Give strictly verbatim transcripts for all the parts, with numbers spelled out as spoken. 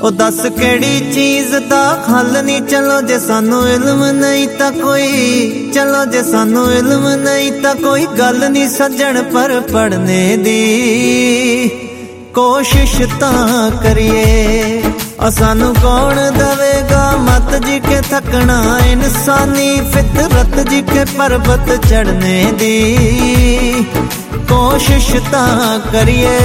ओ दस केड़ी चीज दा हल नहीं, चलो जे सानू इल्म नहीं ता कोई, चलो जे सानू इल्म नहीं ता कोई गल नहीं सज्जन पर पढ़ने दी कोशिश तां करिए। सानू कौन दवेगा मत जी के थकना, इंसानी फितरत जी के पर्वत चढ़ने दी कोशिश तां करिए।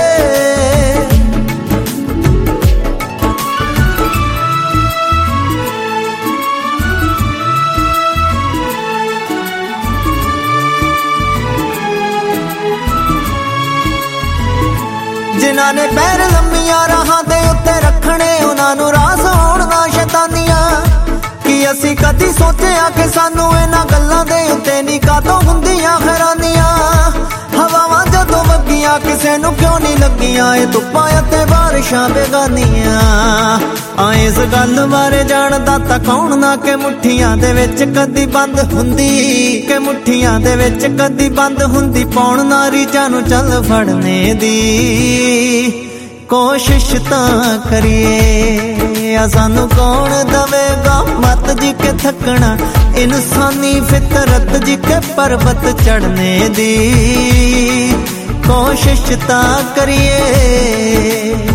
जिन्हां ने पैर लंबिया राहां दे उत्ते रखने, उन्हां नूं रास होण ना शैतानियां। कि असी कदी सोचिया कि सानू इन्हां गल्लां दे उत्ते नहीं कातों हुंदियां हैरानियां। हवावां जदों वगियां किसे नूं क्यों नहीं लगियां, ए धुप्पां अते बारिशां बेगानियां। आए इस गल बारे जानदा तां कौन ना कि मुठियां दे विच कदी बंद हुंदी, कि मुठियां दे विच कदी बंद हुंदी पौण ना रीझां नूं चल फड़ने दी कोशिश तां करिए। सानू कौन दवेगा मत जी के थकना, इंसानी फितरत जी के पर्वत चढ़ने दी कोशिश तां करिए।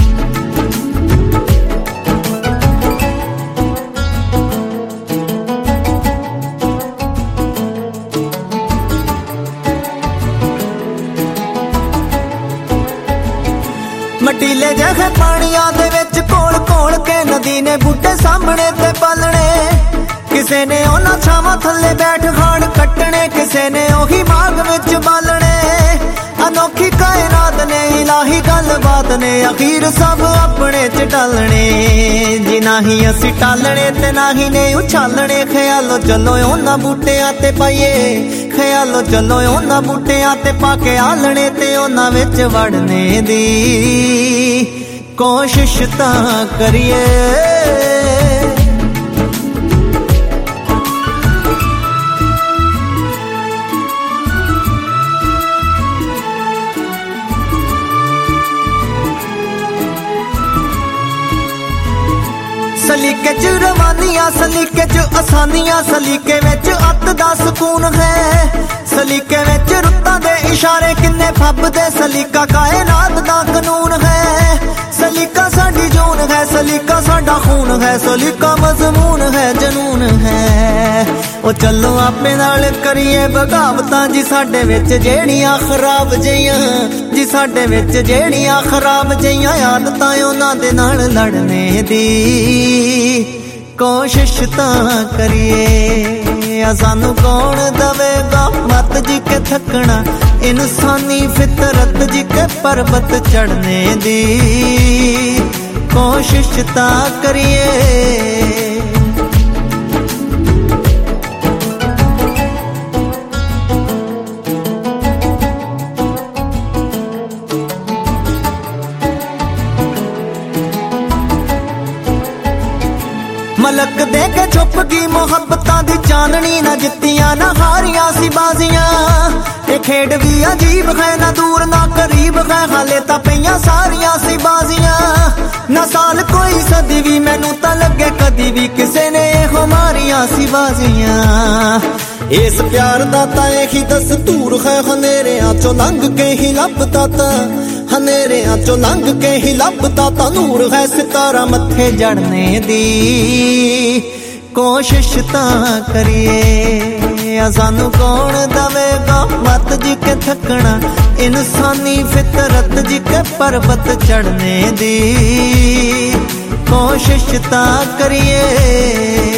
मटीले जहे पानिया दे विच कोल कोल के नदी ने बूटे सामने ते पालने, किसे ने ओना छावां थल्ले बैठ खान कट्टने, किसे ने ओही बाग विच बालने। अनोखी कायनात ने इलाही गलबात ने अखीर सब अपने च टालने। जी ना ही असी टालने ते ना ही ने उछालने, ख्यालो चलो ओना बूटियां ते पाइए, ख्यालो चलो ओना बूटियां ते पाके आलने ते ओना विच वड़ने दी कोशिश तां करिए। सलीके च रवानियां, सलीके च आसानियां, सलीके विच अत दा सुकून है। सलीके विच रुत्तां दे इशारे किन्ने फबदे, सलीका कायनात दा कानून है। सलीका साडी जून है, सलीका साडा खून है, सलीका मजमून है जनून है। ओ चलो आपे नाल करिए बगावतां जी साडे विच जेड़ियां खराब जइयां, जी साडे विच जेड़ियां खराब जइयां आदतां उन्हां दे नाल लड़ने दी कोशिश तां करिए। सानू कौन दवेगा मत जी के थकना, इंसानी फितरत जी के पर्वत चढ़ने दी कोशिश तां करिए। मलक दे के छुप गई मोहब्बतां दी चाननी, ना जित्तियां ना हारियां सी बाजियां। ये खेड भी अजीब है, ना दूर ना करीब है, हाले तां पईयां सारियां सी बाजियां। ना साल कोई सदी भी मैनू तां लगे कदी भी किसे ने हमारियां सी बाजियां। इस प्यार दा तां यही दस्तूर है, हनेरियां चो लंघ के ही लभदा तां, हनेरियां चो लंघ के ही लभदा तां नूर है सितारा मत्थे जड़ने दी कोशिश तां करिए। सानू कौन दवेगा मत जी के थकना, इंसानी फितरत जी के पर्वत चढ़ने दी कोशिश तां करिए।